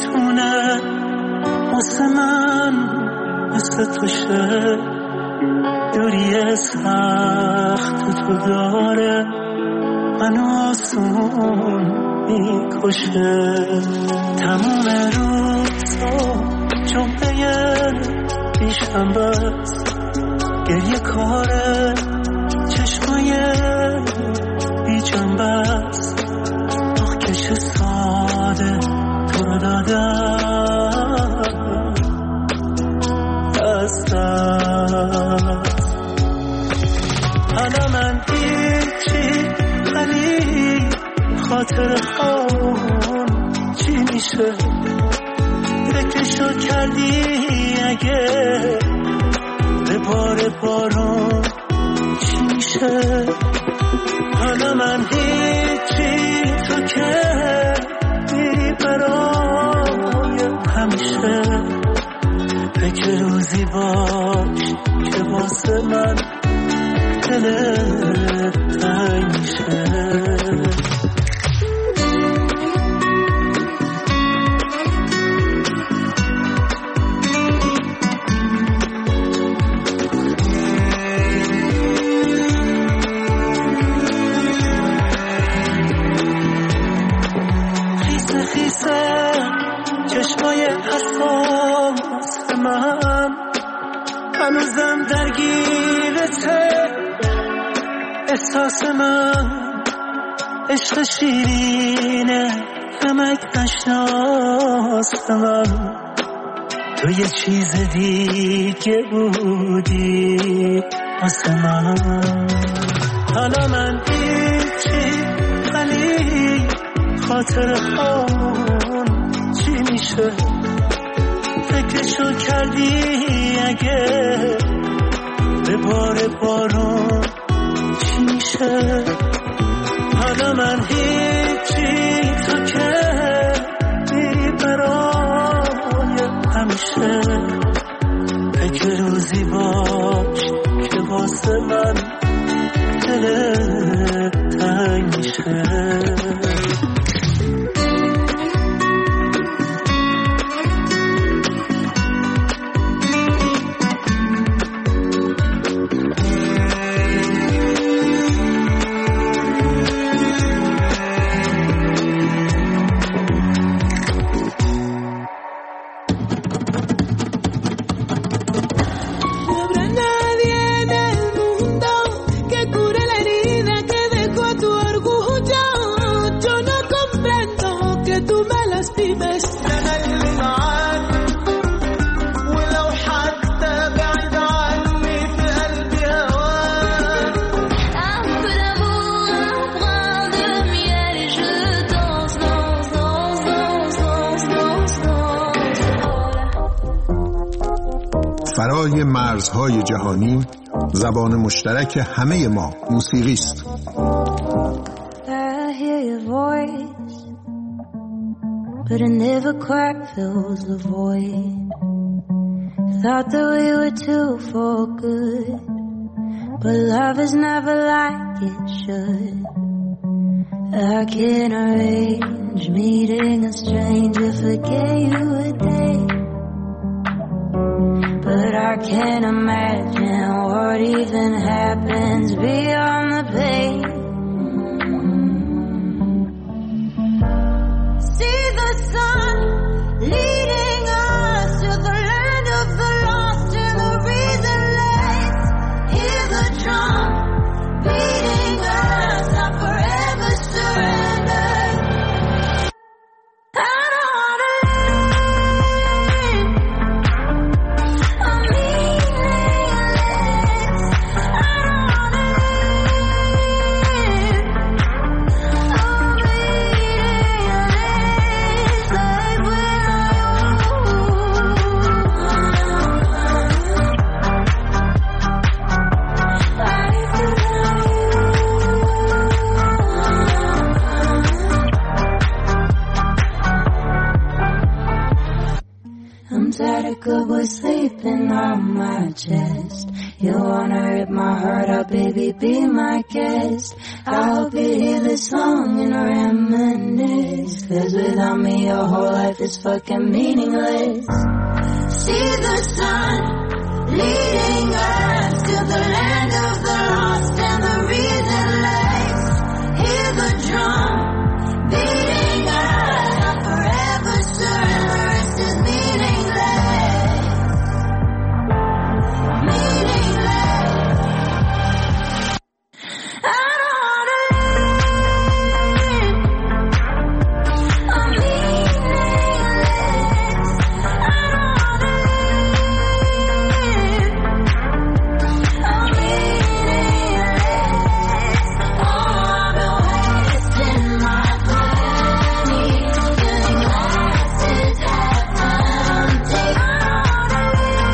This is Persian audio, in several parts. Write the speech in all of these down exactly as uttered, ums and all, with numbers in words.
نمیتونه واسه من مثل تو شه. دوری سخت تو داره منو آسون میکشه. تمام روزا جمعه پیشم بس گریه کاره چشمای بی جنبه است. آخ که چه ساده تو رو دادم دست دست. حالا من هیچی ولی خاطر خون چی میشه؟ فکرشو کردی اگه به بار بارون چی میشه؟ حالا من هیچی تو که میری برای همیشه. فکر روزی باش که واسه من دلت تنگ میشه. چشمای حساس من هنوزم درگیرته. احساس من عشق شیرینه همک نشناستم. تو یه چیز دیگه بودی واسه من. حالا من هیچی ولی خاطر خون چی میشه؟ فکرشو کردی اگه به بار بارون چی میشه؟ حالا من هیچی تو که میری برای همیشه. فکر روزی باش که واسه من دلت تنگ میشه. فرای مرزهای جهانی زبان مشترک همه ما موسیقی است. But it never quite fills the void. Thought that we were two for good, but love is never like it should. I can't arrange meeting a stranger, forget you a day, but I can't imagine what even happens beyond the pain. Sun leading us to the land of the lost and the reasonless. Hear the drum beating us, I forever surrender. I don't wanna live, I'm meaningless. I don't wanna live, I'm meaningless. I'm tired of good boys sleeping on my chest. You wanna rip my heart out, baby, be my guest. I hope you hear this song and reminisce, 'cause without me your whole life is fucking meaningless. See the sun leading us to the land of the lost and the reasonless. Hear the drum beating us, not forever certain, the rest is meaningless. Meaningless. I don't wanna live. I'm meaningless. I don't wanna live. I'm meaningless. Oh, I've been wasting my money, filling glasses half empty. I don't wanna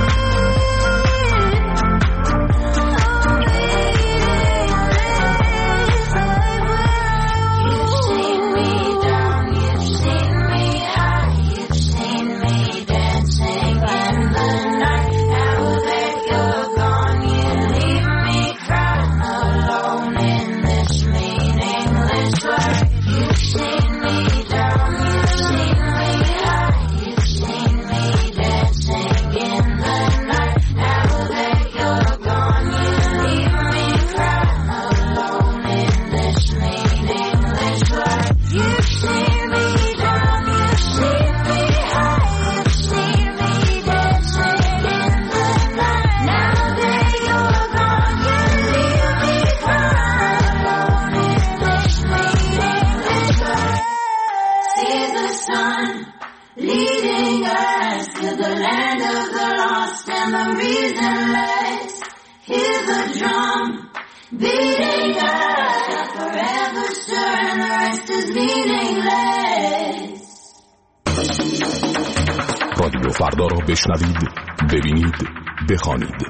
live. You've seen me down, you've seen me high, you've seen me dancing in the night. Now that you're gone, you leave me crying alone in this meaningless life. You've seen me down, you've seen me high, you've seen me dancing in the night. Now that you're gone, you leave me crying alone in this meaningless life. You've seen me down, you've seen me high, you've seen me dancing in the night. Now that you're gone, you leave me crying alone in this meaningless life. See the sun leading us to the land of the lost and the reasonless. Hear the drum beating us, not forever certain, the rest is meaningless. رادیو فردا را بشنوید، ببینید، بخوانید.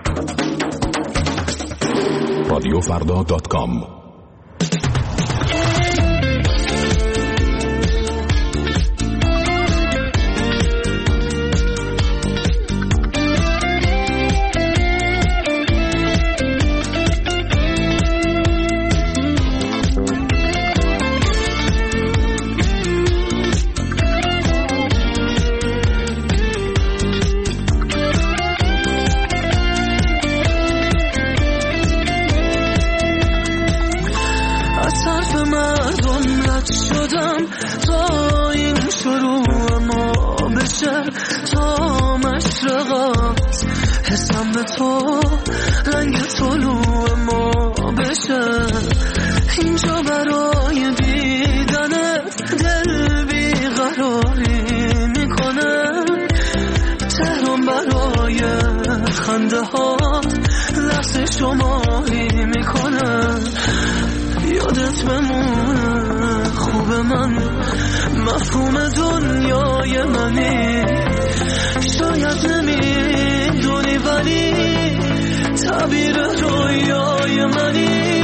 رادیو فردا دات کام. از حرف مردم رد شدم تا این شروع ما بشه، تا مشرقات حسم به تو رنگ طلوع ما بشه. اینجا برای دیدنت دل بیقراری میکنه، تهران برای خنده ها لحظه شماری میکنه. یادت بمونه خوب من، مفهوم دنیای منی، شاید نمیدونی ولی تعبیر رویای منی.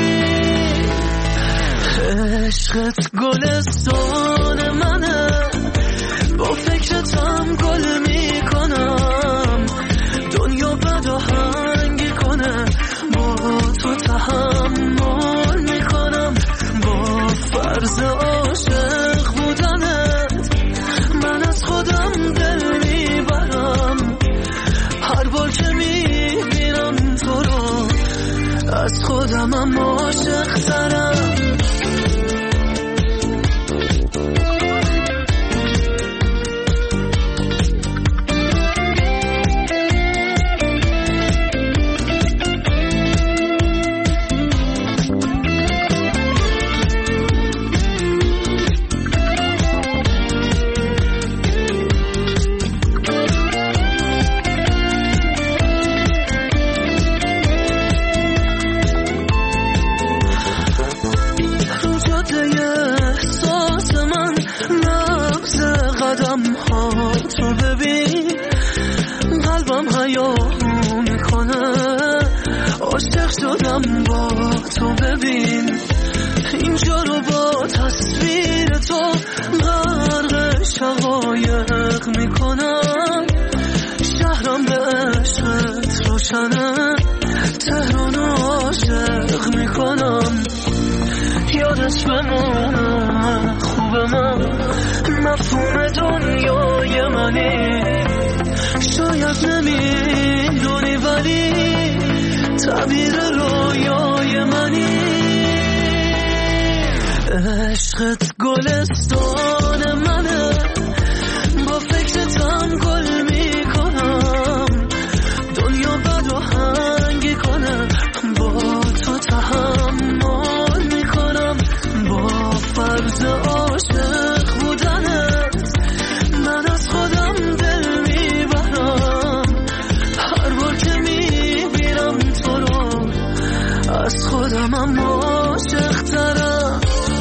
عشقت گلستان منه، با فکرتم گل میکنم. دنیا بد آهنگی کنه، با تو تحمل میکنم. با فرض عاشق بودنت من از خودم دل میبرم. هر بار که میبینم تو رو از خودمم عاشق ترم. تو ببین قلبم حیاهو میکنه، عاشق شدم با تو ببین. اینجا رو با تصویر تو غرق شقایق میکنم. شهرم به عشقت روشنه، مفهوم دنیای منی، شاید نمیدونی ولی تعبیر رویای منی. عشقت گلستان منه، با فکرتم گل میکنم، دنیا بد و هنگی کنه، با تو تحمل میکنم. با فرض عاشق بودنت من از خودم دل میبرم، هر بار که میبینم تو رو از خودمم عاشق ترم.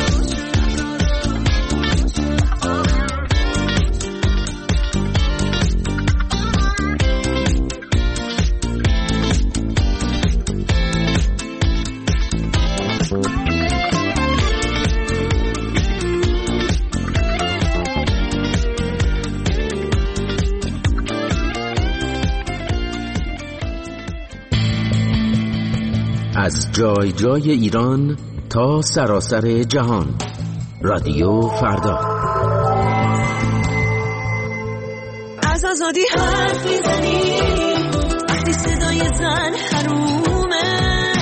از جای جای ایران تا سراسر جهان، رادیو فردا. از آزادی حرف میزنی وقتی صدای زن حرومه،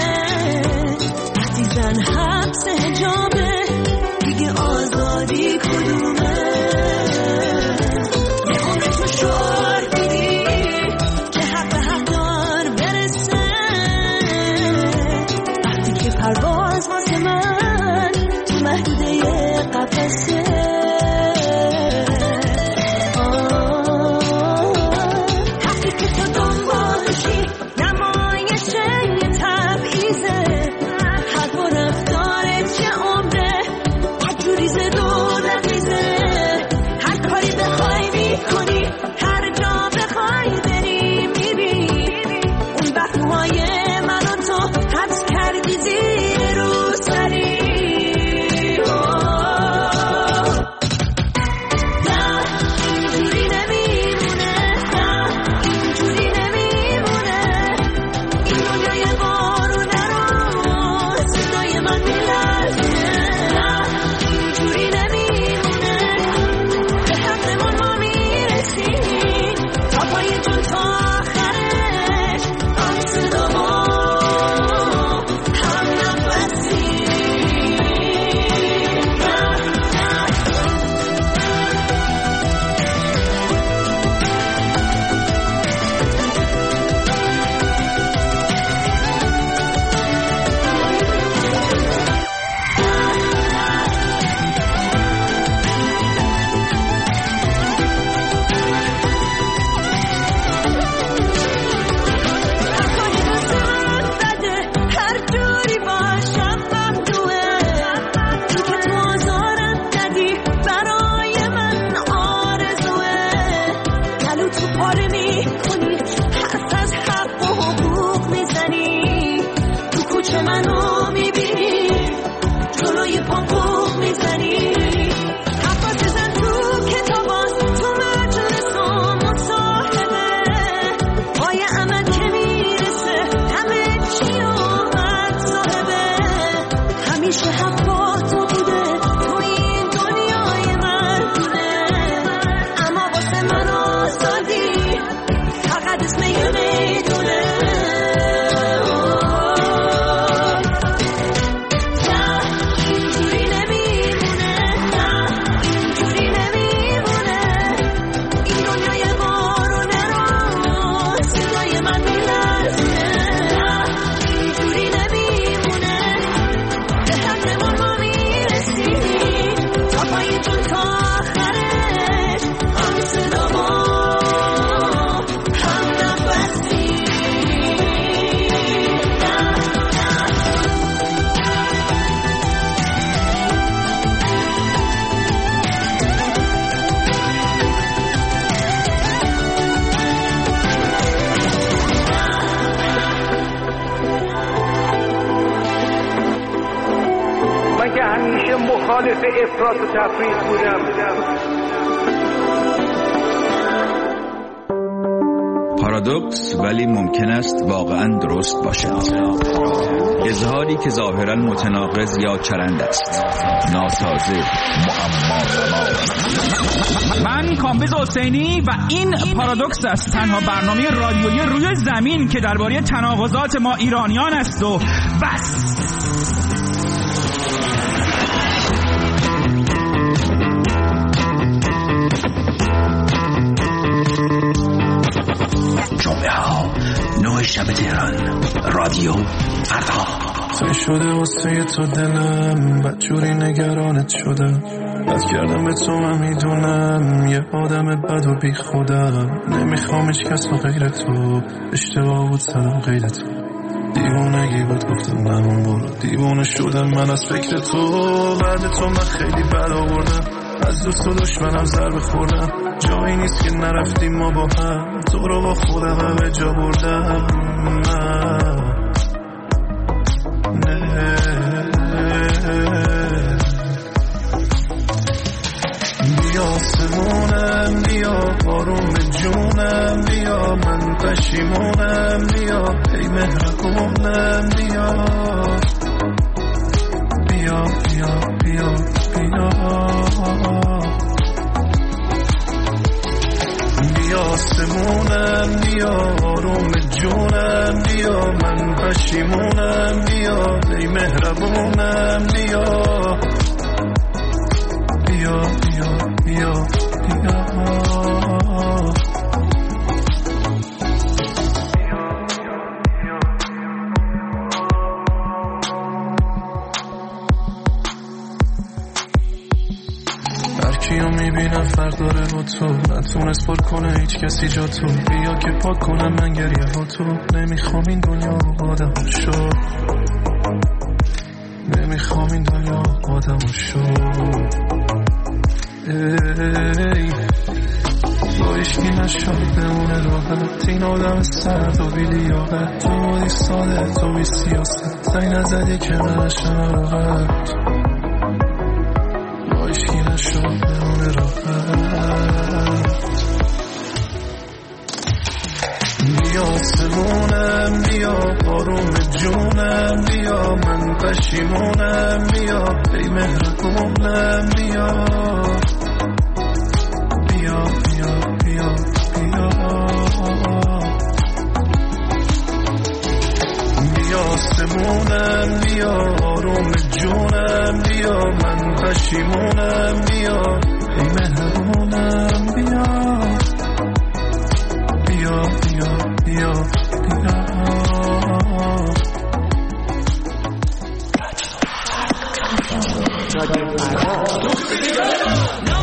وقتی زن حبس حجابه دیگه آزادی کدومه؟ یه عمر تو شعار میدی که حق به حق دار برسه، وقتی که پرواز واسه من تو محدوده قفسه. مخالف افراط و تفریط بودم. پارادوکس ولی ممکن است واقعا درست باشد. اظهاری که ظاهرا متناقض یا چرند است، ناسازه، معما. من کامبیز حسینی و این پارادوکس است، تنها برنامه رادیویی روی زمین که درباره تناقضات ما ایرانیان است و بس. جمعه ها نه شب تهران، رادیو فردا. سی شده واسه تو دلم، بدجوری نگرانت شدم، بد کردم به تو من میدونم، یه آدم بد و بی خودم، نمیخوام هیچ کس و غیر تو، اشتباه بود سلام غیر تو، دیوونگی بود گفتم نمون برو، دیوونه شدم من از فکر تو، بعد تو من خیلی بد آوردم، از دوست و دشمنم ضربه خوردم، جایی نیست که نرفتیم ما با هم، تو رو با خودم همه جا بردم من. بیا سمونم، بیا بارون به جونم، بیا من پشیمونم، بیا ای مهربونم، بیا بیا بیا بیا بیا بیا سمونم، بیا بارون به جونم، بیا من پشیمونم، بیا ای مهربونم، بیا بیا بیا بیا بیا هرکیو میبینم فرق داره با تو، نتونست پر کنه هیچ کسی جا تو، بیا که پاک کنم من گریه ها تو، نمیخوام این دنیا آدم شو، نمیخوام این دنیا آدم شو، ای با عشقی نشد بمونه راحت، این آدم سرد و بی لیاقت، تو بودی ساده تو بی سیاست، زنگ نزدی که من نشم راحت، با عشقی نشد بمونه راحت. بیا سمونم، بیا بارون به جونم، بیا من پشیمونم، بیا ای مهربونم، بیا بیا بیا بیا بیا بیا سمونم، بیا بارون به جونم، بیا من پشیمونم، بیا ای مهربونم، بیا بیا بیا بیا بیا No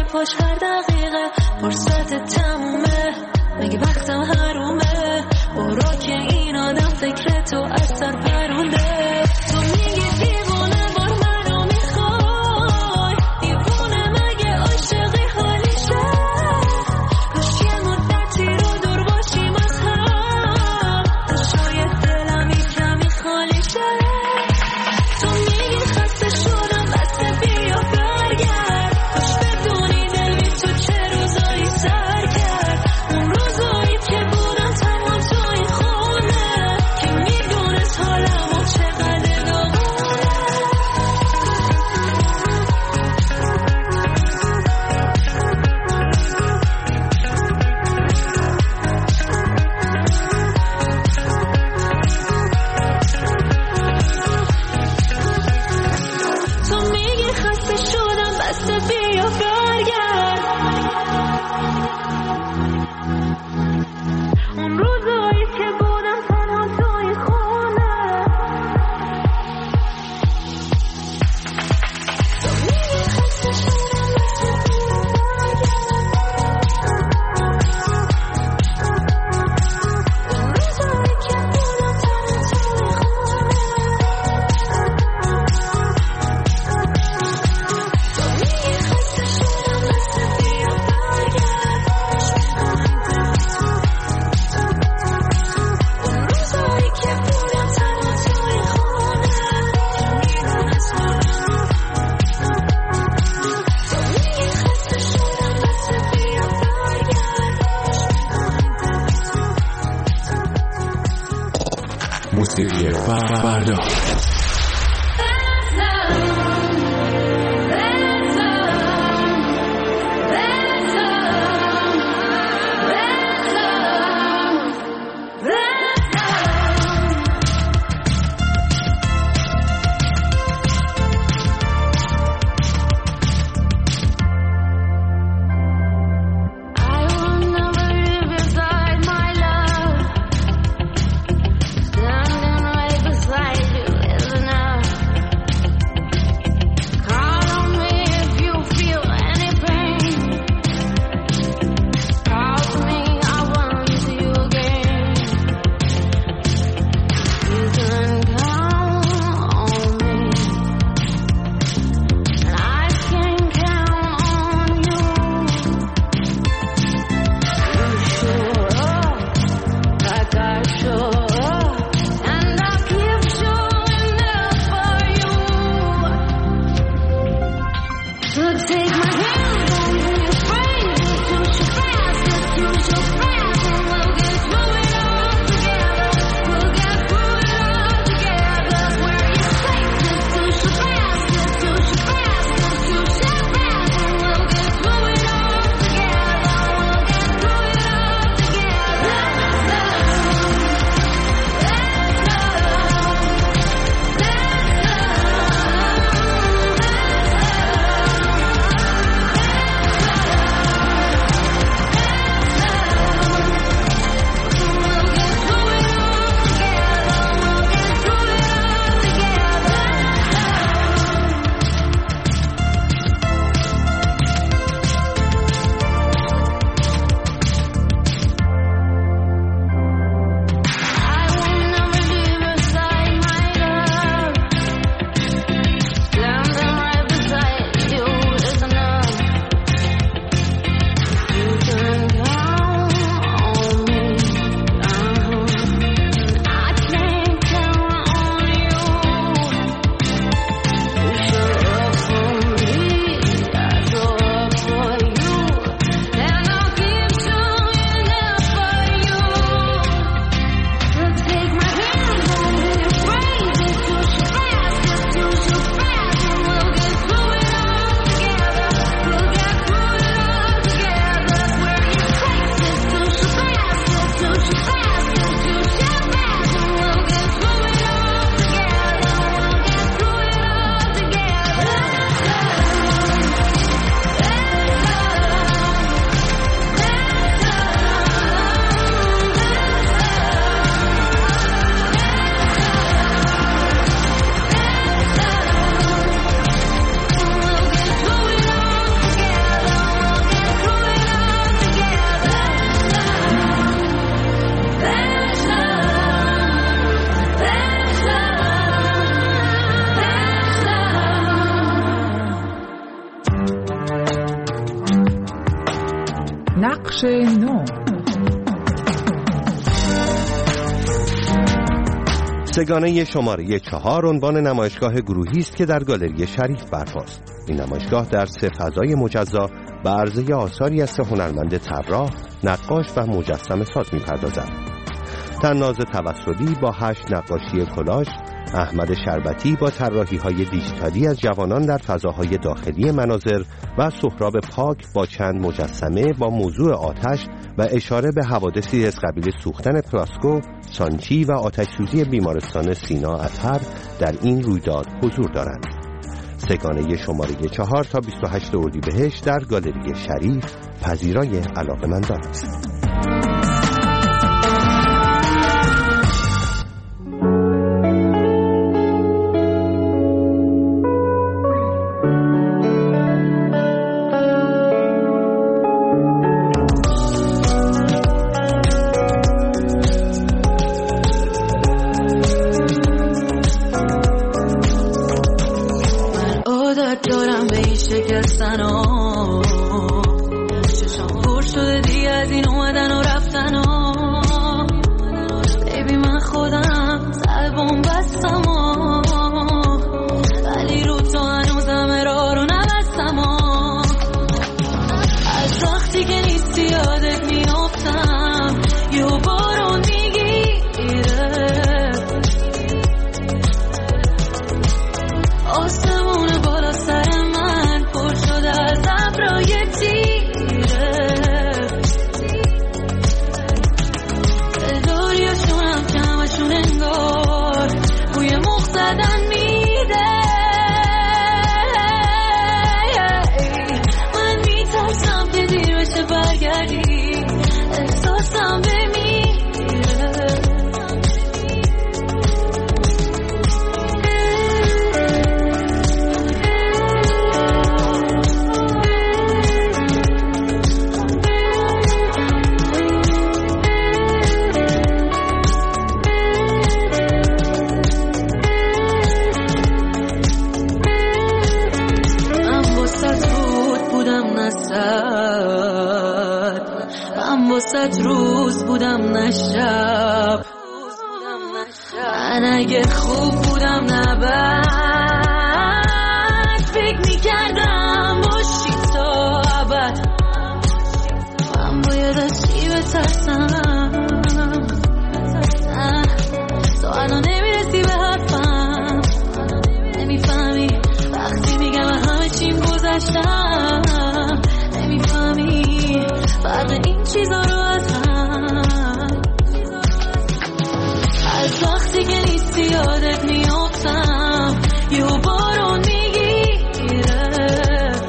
پاش هر دقیقه فرصت تمومه مگه وقتم حرومه برو که این آدم فکر تو از سر پرونده تو میگی دیوونه بار منو میخوای دیوونه مگه عاشقی حالیشه کاش یه مدتی رو دور باشیم از هم تا شاید دلم یه کمی خالی شه تو میگی خسته شدم بسته بیا برگرد کاش بدونی دل بی تو چه روزایی سر کرد اون روزایی که بودم تنها توی خونه که میدونست حالمو چقدر داغونه تو میگی خسته شدم بسته بیا برگرد اون روزایی که بودم تنها توی خونه تو میگی خسته شدم بسته بیا برگرد اون روزایی که بودم تنها توی خونه تو میگی خسته شدم بسته بیا برگرد اون روزایی که بودم تنها توی خونه میدونست حالم تو میگی خسته شدم بسته بیا برگرد موسیقی فردا. I will never leave your side, my love. Standing right beside you in the بخش نو. سگانه شماره چهار عنوان نمایشگاه گروهی است که در گالری شریف برپاست. این نمایشگاه در سه فضای مجزا به عرضه آثاری از سه هنرمند طراح، نقاش و مجسمه ساز می‌پردازد. طناز توسلی با هشت نقاشی کلاژ، احمد شربتی با طراحی‌های دیجیتالی از جوانان در فضاهای داخلی مناظر و سهراب پاک با چند مجسمه با موضوع آتش و اشاره به حوادثی از قبیل سوختن پلاسکو، سانچی و آتش‌سوزی بیمارستان سینا اطهر در این رویداد حضور دارند. سگانه شماره چهار تا بیست و هشت اردیبهشت در گالری شریف پذیرای علاقه‌مندان است. روز بودم نه شب، من اگه خوب بودم نه بد، فکر میکردم باشی تا ابد. من باید از چی بترسم؟ تو الان نمیرسی به حرفم، نمیفهمی وقتی میگم همه چیم گذشتم، نمیفهمی فرق این چیزا رو از هم. از وقتی که نیستی یادت میافتم، یه بارون میگیره،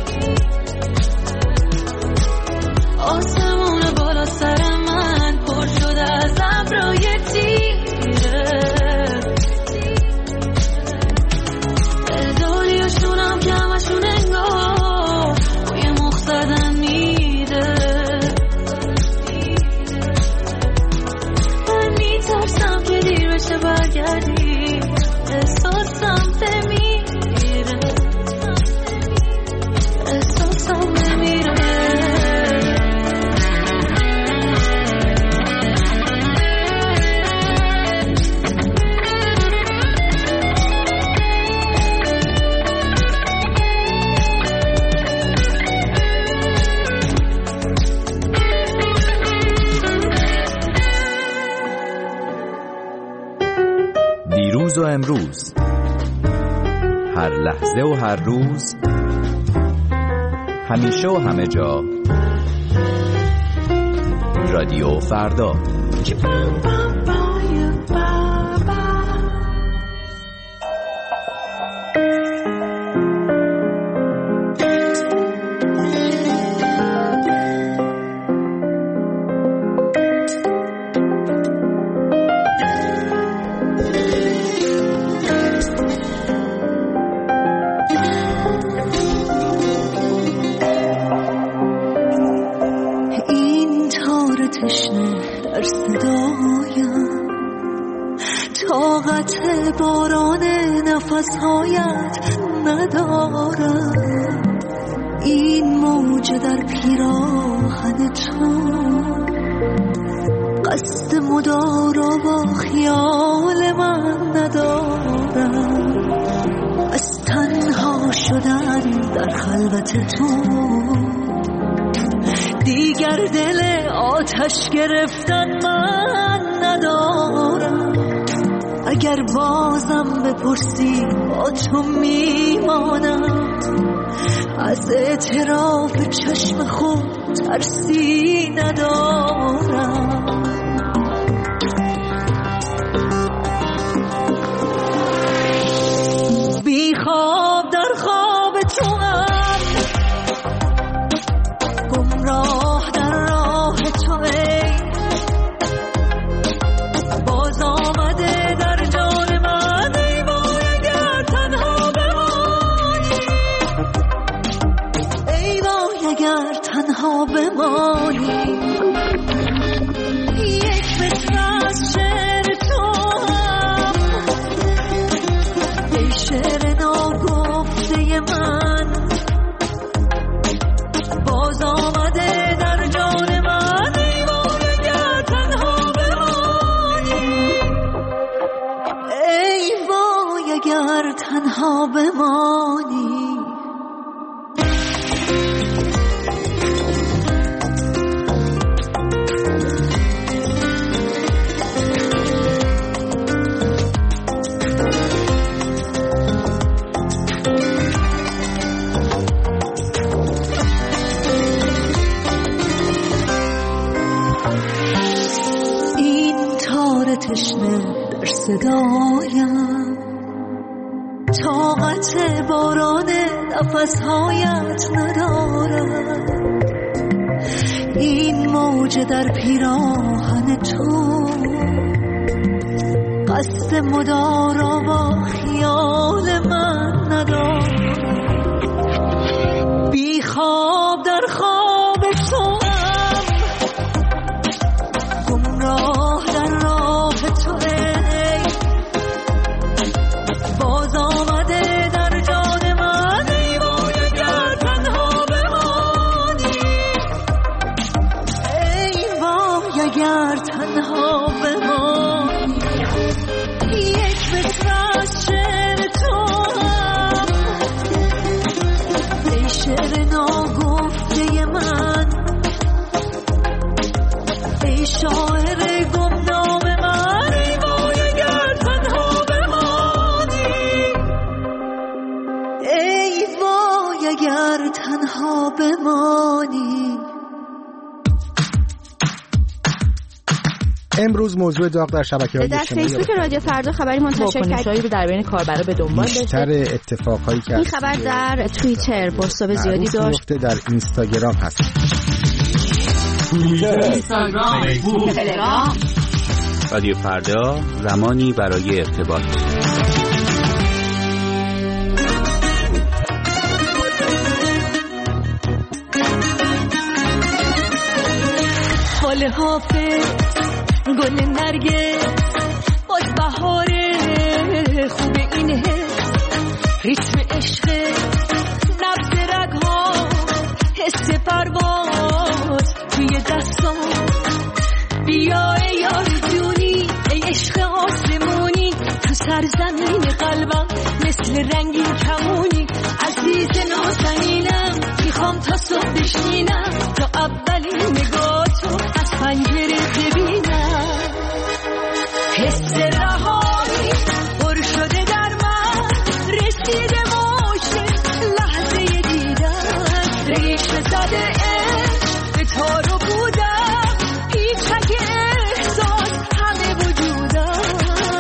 آسمون بالا سر من پر شده از ابرای تیره، دلداریاشونم که همشون انگار بوی مخ زدن میده. من میترسم که دیر بشه برگردی، احساسم بمیره، احساسم بمیره. دیروز و امروز، هر لحظه و هر روز، همیشه و همه جا، رادیو فردا. باران نفسهایت ندارم، این موج در پیراهن تو، قصد مدارا با خیال من ندارم، از تنها شدن در خلوت تو دیگر دل آتش گرفتن من ندارم. اگر بازم بپرسی با تو میمانم، از اعتراف چشم خود ترسی ندارم. بی خواب در خواب تو هم، گمراه در راه تو ای، باز آمده در جان من ای وای اگر تنها بمانی، ای وای اگر تنها بمانی. یک متر از شعر تو هم، ای شعر ناگفته من، باز آمده در جان من ای وای اگر تنها بمانی، ای وای اگر تنها بمانی. تشنه در صدایم، طاقت باران نفسهایت ندارم. این موج در پیراهن تو، قصد مدارا با خیال من ندارم. بی خواب در خواب تو هم، گمراه در راه تو ای، باز آمده در جان من ای وای اگر تنها بمانی، ای وای اگر تنها بمانی. یک متر از شعر تو هم، ای شعر ناگفته من، ای شاعر گمنام من ای وای اگر تنها بمانی، ای وای اگر تنها بمانی. امروز موضوع داغ در شبکه‌های اجتماعی در فیسبوک رادیو فردا خبری منتشر کرد رو در بین کاربرا به دنبال داشته. بیشتر اتفاقایی که این خبر در توییتر بازتاب زیادی داشت، در اینستاگرام هست، اینستاگرام، فیسبوک، تلگرام. رادیو فردا، زمانی برای ارتباط. فال حافظ، گل نرگس، باز بهاره، خوب این حس، ریتم عشق، نبض رگ‌ها، حس پرواز توی دستان. بیا ای یار جونی، ای عشق آسمونی، تو سرزمین قلبم مثل رنگین کمونی. عزیز نازنینم، میخوام تا صبح بشینم، تا اولین نگاه تو از پنجره ببینم. حس رهایی پر شده در من، رسیده موج لحظه دیدن، ریشه زده عشق به تارو بودم، پیچک احساس همه وجودم.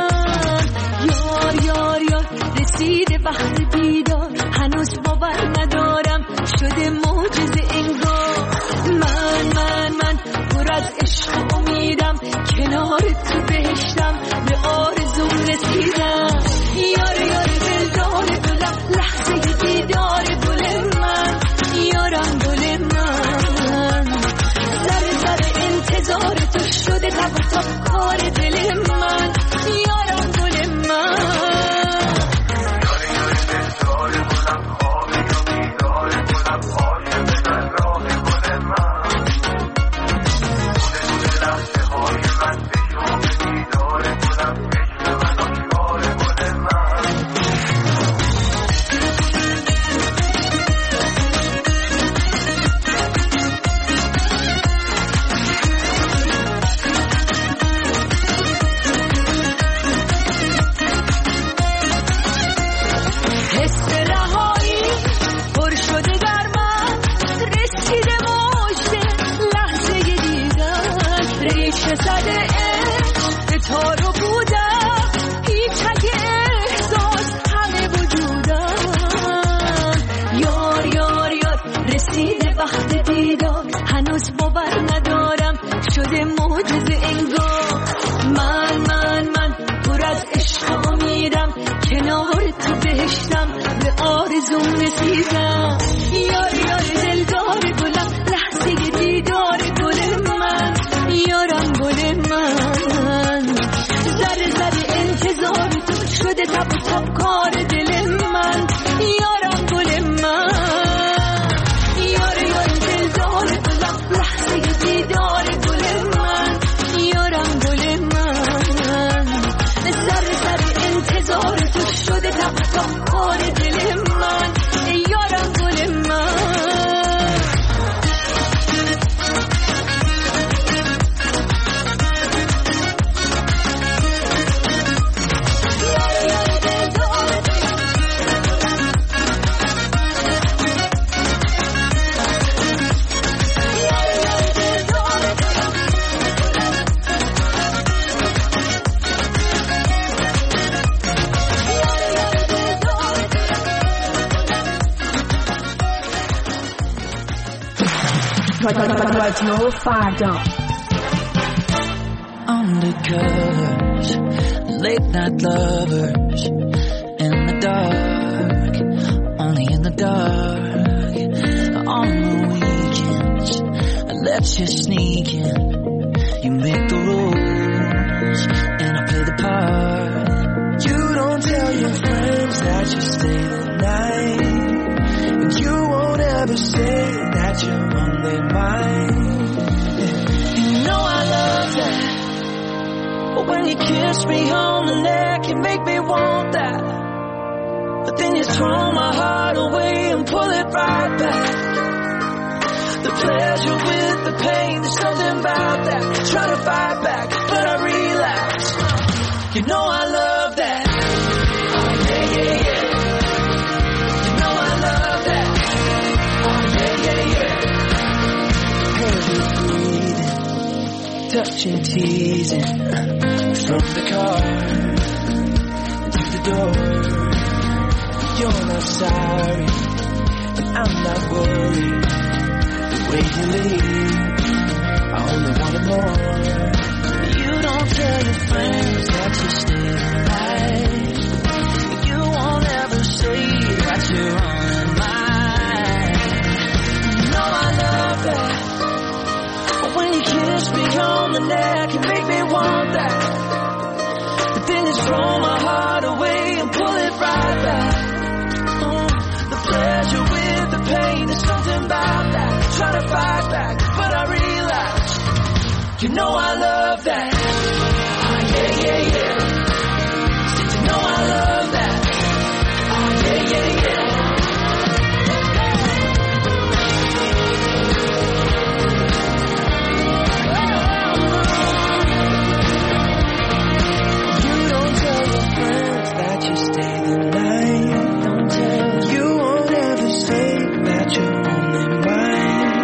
یار یار یار رسیده وقت بیدار، هنوز باور ندارم شده معجزه انگار. من من من پر از عشق امیدم، کنار تو بهشتم به آرزوم رسیدم. یار یار دلدار دلم، لحظه دیدار گل من، یارم گل من. سر سر انتظار تو شده تب و تاب کار دل من، یارم گل من. یار یار دلدار گلم، خوابی و بیدار گلم، پر شده در من رسیده مژده لحظه دیگر ریشه زده عشق به تارو بودم پیچک احساس همه وجودم یار یار یار رسیده وقت دیدار هنوز باور ندارم شده معجزه انگار من من من پر از عشق امیدم کنار تو بهشتم به آرزوم رسیدم یار یار دلدار گلم لحظه دیدار گل من یارم گل من ذره ذره انتظار تو شده تب و تب کار دل من یارم گل من یار یار دلدار گلم لحظه دیدار گل من یارم گل من ذره ذره انتظار تو شده تب و تب کار دل من یارم گل من رادیو فردا Undercovers, late night lovers, in the dark, only in the dark. On the weekends, I let you sneak in. You make the rules, and I play the part. You don't tell your friends that you stay the night, and you won't ever say that you're on their mind. You know I love that. But when you kiss me on the neck, you make me want that. But then you throw my heart away and pull it right back. The pleasure with the pain, there's something about that. Try to fight back, but I relapse. You know I love that. Oh yeah, yeah, yeah. You know I love that. Oh yeah, yeah, yeah. Heavy breathing, touching, teasing. From the car to the door, you're not sorry, and I'm not worried. The way you leave, I only want more. You don't tell your friends that you stay alive. You won't ever say that you're on mine. You know I love that. But when you kiss me on the neck, you make me want that. Then you throw my heart away and pull it right back. Mm, the pleasure with the pain, there's something about that. Try to fight back, but I relapse. You know I love that. Oh yeah, yeah, yeah. Did you know I love that? Oh yeah, yeah, yeah. You stay the night. Don't tell. You won't ever say that you're only mine.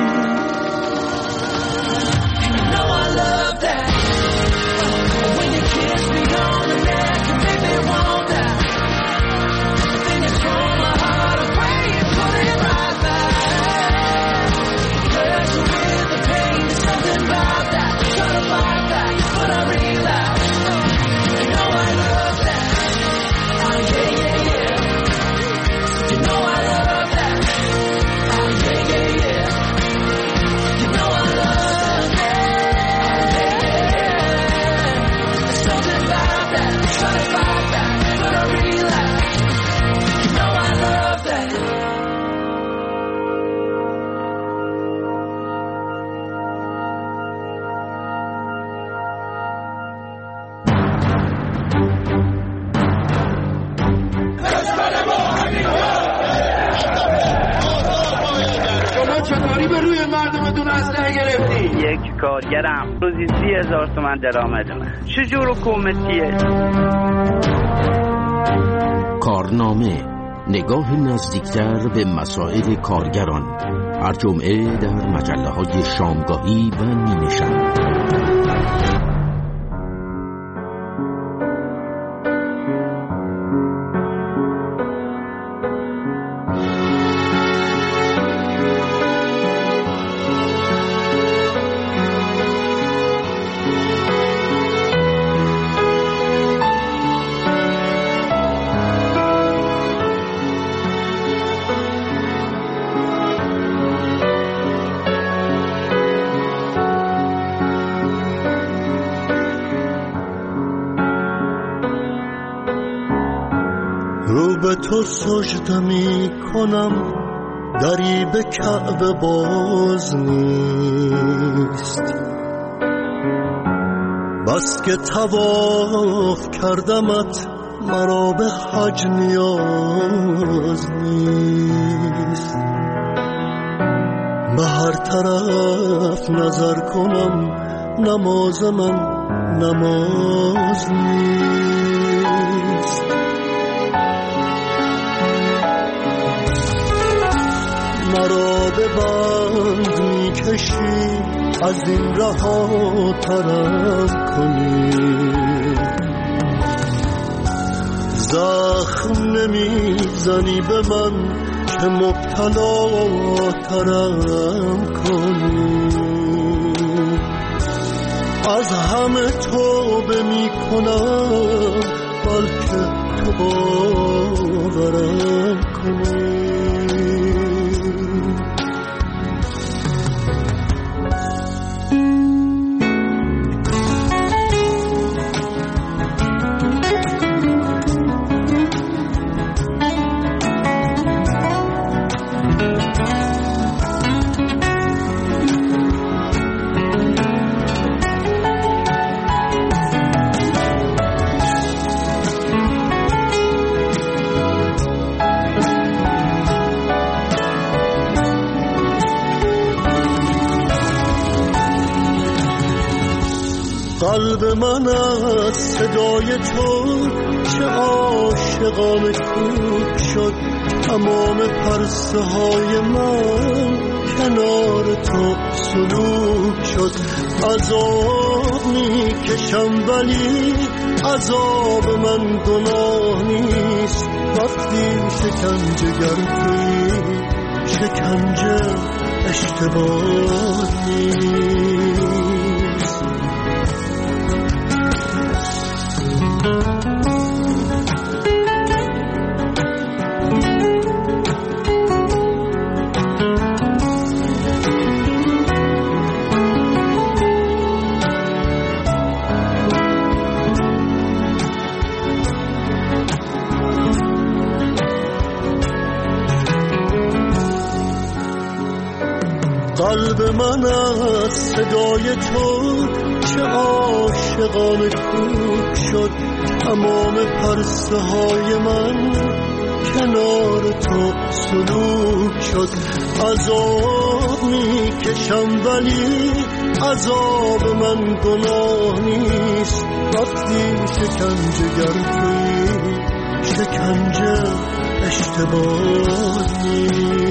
You know I love that. When you kiss me on the neck, you make me want that. Then you throw my heart away and put it right back. Pleasure with the pain, there's something about that. Try to fight back, but I relapse. You know I love that. Oh yeah, yeah, yeah. You know I love that. Oh yeah, yeah, yeah. You know I love that. Yeah, yeah. There's something about that. Try to fight back, but I relapse. You know I love that. چطوری به روی مردمتون اسلحه گرفتی؟ یک کارگرم روزی سی هزار تومن درآمد من. چجور حکومتیه؟ کارنامه نگاه نزدیکتر به مسائل کارگران، هر جمعه در مجله های شامگاهی و نیمه شب. به تو سجده می کنم، دری به کعبه باز نیست. بس که طواف کردمت، مرا به حج نیاز نیست. به هر طرف نظر کنم، نماز من نماز نیست. مرا به بند می کشی، از این رها طرف کنی. زخم نمی زنی به من که مبتلا ترم کنی. از همه توبه می کنم، بلکه تو باورم کنی. قلب من از صدای تو چه عاشقانه کوک شد. تمام پرسه های من کنار تو سلوک شد. عذاب می کشم ولی عذاب من گناه نیست. وقتی شکنجه گرفتی، شکنجه اشتباه نیست. قلب من از صدای تو چه عاشقانه کوک شد. تمام پرسه های من کنار تو سلوک شد. عذاب می کشم ولی عذاب من گناه نیست. وقتی شکنجه گرفتی، شکنجه اشتباه نیست.